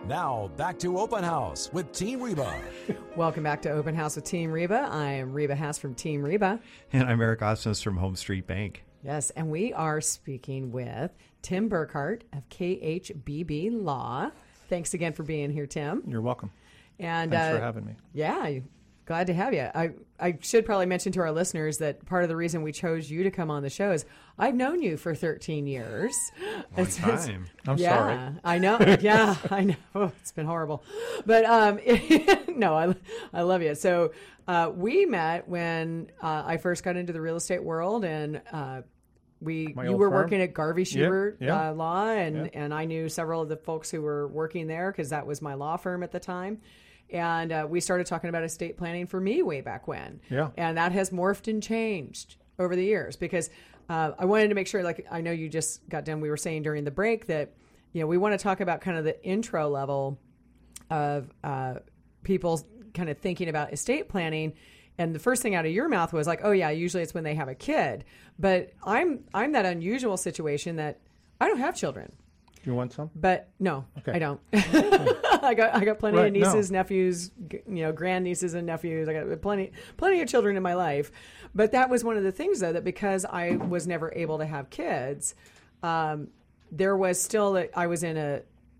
Now, back to Open House with Team Reba. Welcome back to Open House with Team Reba. I am Reba Haas from Team Reba. And I'm Eric Osnos from Home Street Bank. Yes, and we are speaking with Tim Burkhart of KHBB Law. Thanks again for being here, Tim. You're welcome. And thanks for having me. Yeah, glad to have you. I should probably mention to our listeners that part of the reason we chose you to come on the show is I've known you for 13 years. Long time. I'm yeah, sorry. I know. Yeah, I know. Oh, it's been horrible. But no, I love you. So we met when I first got into the real estate world, and you were working at Garvey Schubert Law, and I knew several of the folks who were working there because that was my law firm at the time. And we started talking about estate planning for me way back when. Yeah. And that has morphed and changed over the years because I wanted to make sure, like I know you just got done, we were saying during the break that, you know, we want to talk about kind of the intro level of people kind of thinking about estate planning. And the first thing out of your mouth was like, oh, yeah, usually it's when they have a kid. But I'm that unusual situation that I don't have children. You want some? But no, okay. I don't. I got plenty of nieces, nephews, grandnieces and nephews. I got plenty of children in my life. But that was one of the things, though, that because I was never able to have kids, there was still that I was in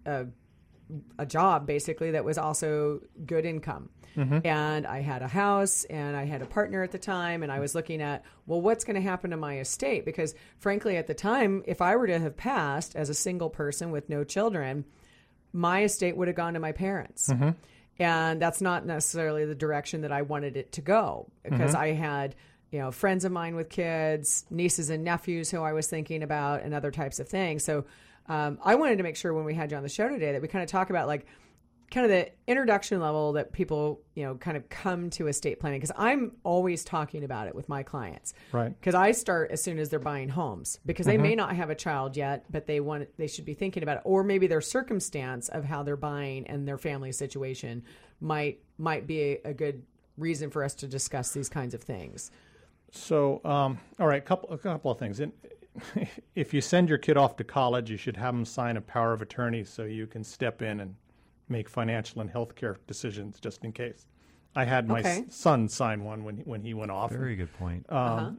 a job basically that was also good income. Mm-hmm. And I had a house and I had a partner at the time, and I was looking at, well, what's going to happen to my estate? Because frankly, at the time, if I were to have passed as a single person with no children, my estate would have gone to my parents. Mm-hmm. And that's not necessarily the direction that I wanted it to go, because I had, friends of mine with kids, nieces and nephews who I was thinking about, and other types of things. So I wanted to make sure when we had you on the show today that we kind of talk about like kind of the introduction level that people, kind of come to estate planning. Because I'm always talking about it with my clients. Right. Because I start as soon as they're buying homes, because they may not have a child yet, but they should be thinking about it. Or maybe their circumstance of how they're buying and their family situation might be a good reason for us to discuss these kinds of things. So, all right, a couple of things. If you send your kid off to college, you should have them sign a power of attorney so you can step in and make financial and healthcare decisions just in case. I had my son sign one when he went off. Very good point.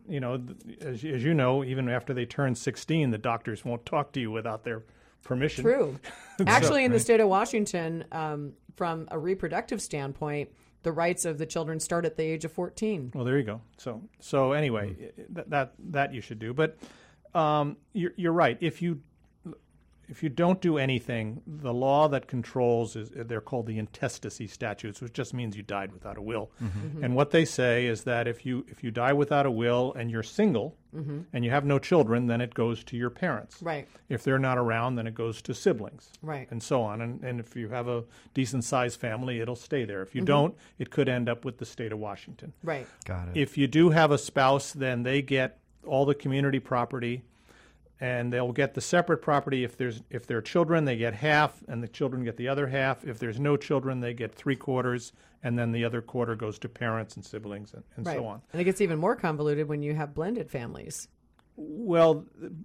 As you know, even after they turn 16, the doctors won't talk to you without their permission. True. Actually, in the state of Washington, from a reproductive standpoint, the rights of the children start at the age of 14. Well, there you go. So anyway, that you should do. But you're right. If you don't do anything, the law that controls they're called the intestacy statutes, which just means you died without a will. Mm-hmm. Mm-hmm. And what they say is that if you die without a will and you're single and you have no children, then it goes to your parents. Right. If they're not around, then it goes to siblings. Right. And so on. And if you have a decent sized family, it'll stay there. If you don't, it could end up with the state of Washington. Right. Got it. If you do have a spouse, then they get all the community property. And they'll get the separate property. If there are children, they get half, and the children get the other half. If there's no children, they get 3/4, and then the other quarter goes to parents and siblings and so on. And it gets even more convoluted when you have blended families. Well,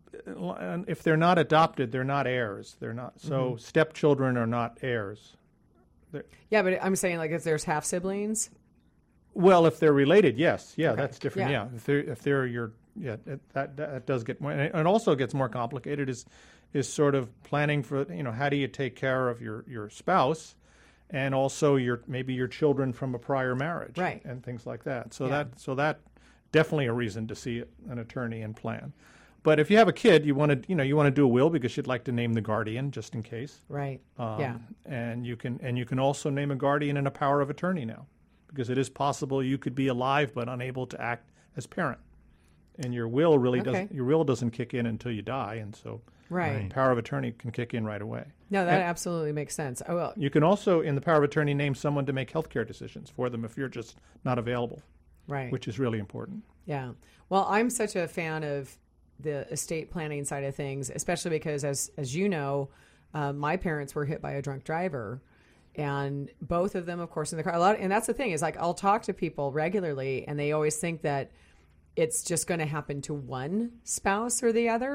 if they're not adopted, they're not heirs. They're not. So stepchildren are not heirs. Yeah, but I'm saying like if there's half siblings. Well, if they're related, yes. Yeah, that's different. Yeah. If they're your that does get more, and it also gets more complicated. Is sort of planning for how do you take care of your spouse, and also maybe your children from a prior marriage, right, and things like that. So that definitely a reason to see an attorney and plan. But if you have a kid, you want to do a will because you'd like to name the guardian just in case, right? And you can also name a guardian and a power of attorney now, because it is possible you could be alive but unable to act as parent. And your will doesn't kick in until you die, and so power of attorney can kick in right away. No, that absolutely makes sense. Oh, well. You can also, in the power of attorney, name someone to make healthcare decisions for them if you're just not available, right? Which is really important. Yeah. Well, I'm such a fan of the estate planning side of things, especially because, as you know, my parents were hit by a drunk driver. And both of them, of course, in the car. And that's the thing is, like, I'll talk to people regularly, and they always think that it's just going to happen to one spouse or the other.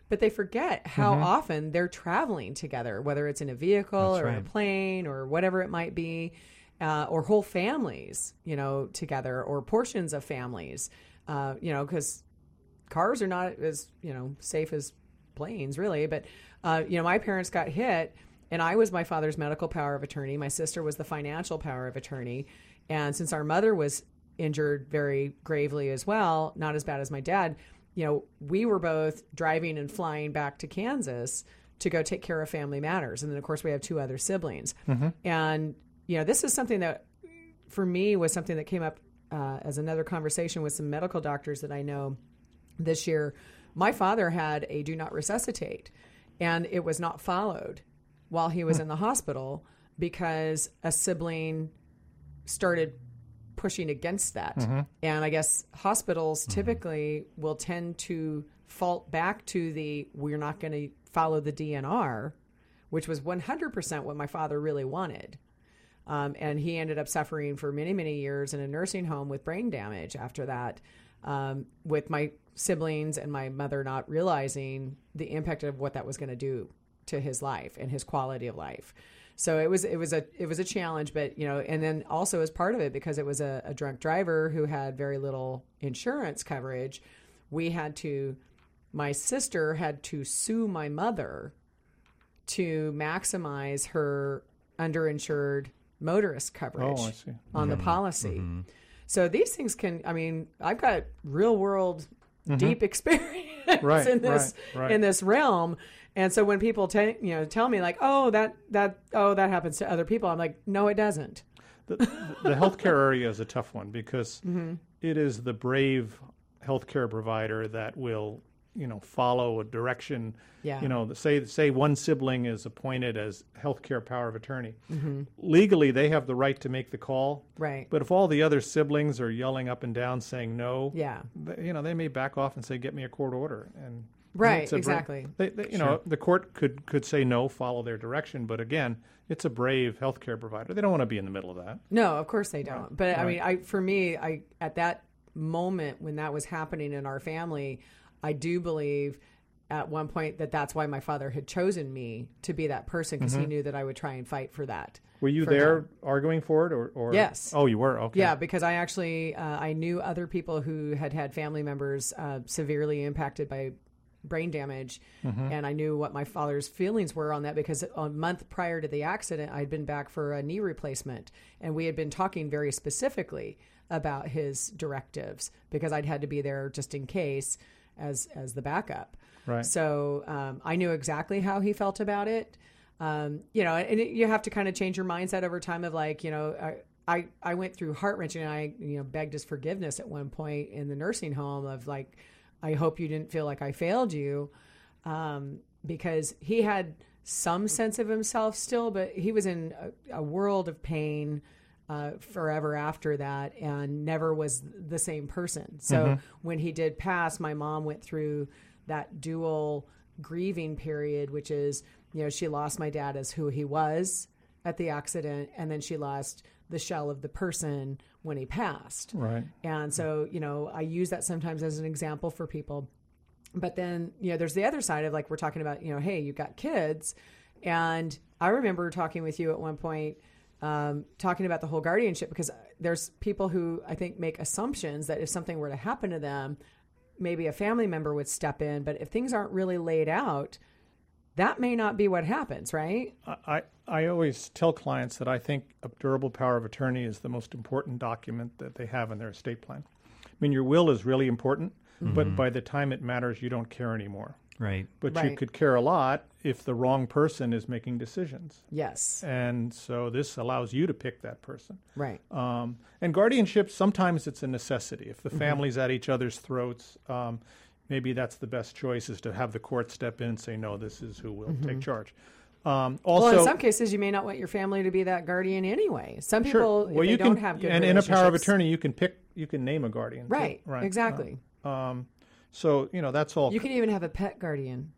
but they forget how often they're traveling together, whether it's in a vehicle or a plane or whatever it might be, or whole families, together, or portions of families, because cars are not as, safe as planes really. But, my parents got hit, and I was my father's medical power of attorney. My sister was the financial power of attorney. And since our mother was injured very gravely as well, not as bad as my dad, we were both driving and flying back to Kansas to go take care of family matters. And then, of course, we have 2 other siblings. And, this is something that, for me, was something that came up as another conversation with some medical doctors that I know this year. My father had a do not resuscitate, and it was not followed while he was in the hospital because a sibling started pushing against that. And I guess hospitals typically will tend to fault back to we're not going to follow the DNR, which was 100% what my father really wanted. And he ended up suffering for many, many years in a nursing home with brain damage after that, with my siblings and my mother not realizing the impact of what that was going to do to his life and his quality of life. So it was a challenge, but and then also as part of it, because it was a drunk driver who had very little insurance coverage, my sister had to sue my mother to maximize her underinsured motorist coverage on the policy. So these things I've got real world deep experience in this realm. And so when people tell me like, that happens to other people, I'm like, no, it doesn't. The healthcare area is a tough one because it is the brave healthcare provider that will, follow a direction. Yeah. Say one sibling is appointed as healthcare power of attorney. Legally, they have the right to make the call. Right. But if all the other siblings are yelling up and down saying no, they may back off and say, "Get me a court order." And right, exactly. The court could say no, follow their direction, but again, it's a brave healthcare provider. They don't want to be in the middle of that. No, of course they don't. Right. But I at that moment when that was happening in our family, I do believe at one point that's why my father had chosen me to be that person, because he knew that I would try and fight for that. Were you there arguing for it or? Yes. Oh, you were? Okay. Yeah, because I actually, I knew other people who had family members severely impacted by brain damage, and I knew what my father's feelings were on that, because a month prior to the accident, I'd been back for a knee replacement, and we had been talking very specifically about his directives because I'd had to be there just in case as the backup. Right. So I knew exactly how he felt about it. And you have to kind of change your mindset over time of like, I went through heart-wrenching, and I, begged his forgiveness at one point in the nursing home of like, I hope you didn't feel like I failed you, because he had some sense of himself still, but he was in a world of pain forever after that and never was the same person. So when he did pass, my mom went through that dual grieving period, which is, she lost my dad as who he was at the accident, and then she lost the shell of the person when he passed. Right. And so, I use that sometimes as an example for people. But then, there's the other side of like, we're talking about, hey, you've got kids. And I remember talking with you at one point, talking about the whole guardianship, because there's people who I think make assumptions that if something were to happen to them, maybe a family member would step in. But if things aren't really laid out, that may not be what happens, right? I always tell clients that I think a durable power of attorney is the most important document that they have in their estate plan. I mean, your will is really important, but by the time it matters, you don't care anymore. Right. But you could care a lot if the wrong person is making decisions. Yes. And so this allows you to pick that person. Right. And guardianship, sometimes it's a necessity. If the family's at each other's throats, maybe that's the best choice, is to have the court step in and say, no, this is who will take charge. Also, well, in some cases, you may not want your family to be that guardian anyway. Some people, well, if they don't have good and in a power of attorney, you can name a guardian. Right, too. Right. Exactly. So, that's all. You can even have a pet guardian.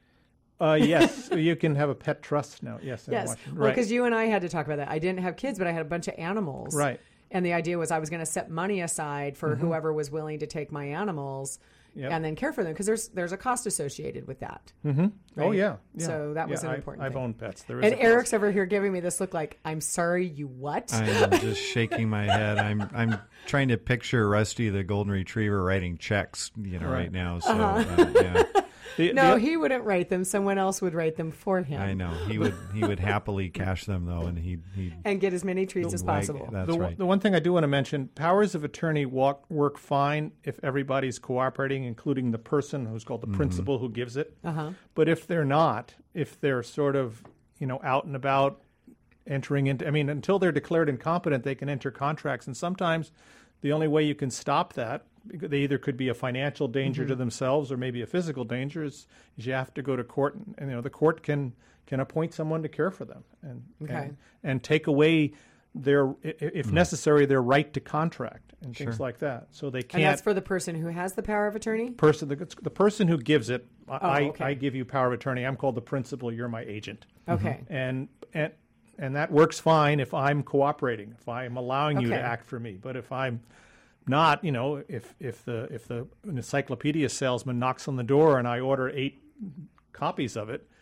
Yes, you can have a pet trust now. Yes. Yes. Well, because you and I had to talk about that. I didn't have kids, but I had a bunch of animals. Right. And the idea was I was going to set money aside for whoever was willing to take my animals. and then care for them, because there's a cost associated with that. Mm-hmm. Right? Oh, yeah. So that was an important I've thing. owned pets. There is and Eric's over here giving me this look like, I'm sorry, you what? I'm just shaking my head. I'm trying to picture Rusty the golden retriever writing checks, right now. So yeah. He wouldn't write them. Someone else would write them for him. I know he would happily cash them though, and he and get as many treats as possible. That's right. The one thing I do want to mention: powers of attorney work fine if everybody's cooperating, including the person who's called the principal who gives it. But if they're not, if they're sort of out and about, entering into, until they're declared incompetent, they can enter contracts, and sometimes the only way you can stop that, they either could be a financial danger to themselves or maybe a physical danger, is you have to go to court, and the court can appoint someone to care for them and take away their, if necessary, their right to contract and things like that. So they can't. And that's for the person who has the power of attorney? The person who gives it. I give you power of attorney. I'm called the principal. You're my agent. Okay. And that works fine if I'm cooperating, if I'm allowing you to act for me. But if I'm not, if the encyclopedia salesman knocks on the door and I order 8 copies of it,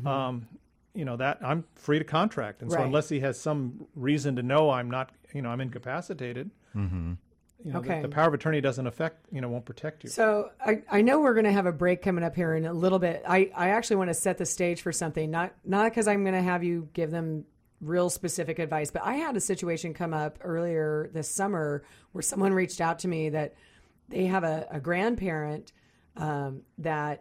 that I'm free to contract. And so unless he has some reason to know I'm not, I'm incapacitated, the power of attorney doesn't affect, won't protect you. So I know we're going to have a break coming up here in a little bit. I actually want to set the stage for something, not because I'm going to have you give them real specific advice, but I had a situation come up earlier this summer where someone reached out to me that they have a grandparent that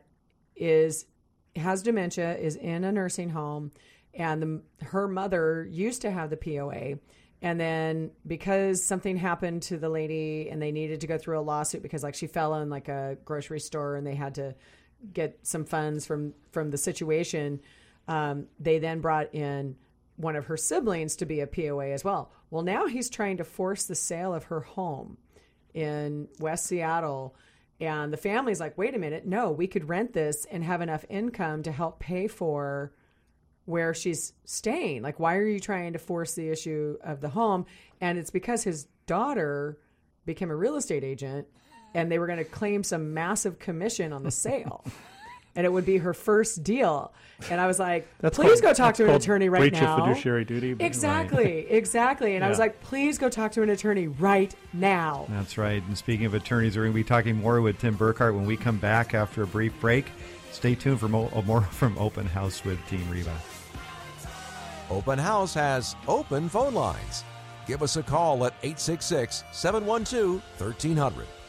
has dementia, is in a nursing home, and her mother used to have the POA. And then because something happened to the lady and they needed to go through a lawsuit because she fell in a grocery store and they had to get some funds from the situation, they then brought in one of her siblings to be a POA as well. Well, now he's trying to force the sale of her home in West Seattle. And the family's like, wait a minute, no, we could rent this and have enough income to help pay for where she's staying. Why are you trying to force the issue of the home? And it's because his daughter became a real estate agent and they were going to claim some massive commission on the sale. And it would be her first deal. And I was like, please go talk to an attorney right now. Breach of fiduciary duty. Exactly. And I was like, please go talk to an attorney right now. That's right. And speaking of attorneys, we're going to be talking more with Tim Burkhart when we come back after a brief break. Stay tuned for more from Open House with Team Reba. Open House has open phone lines. Give us a call at 866-712-1300.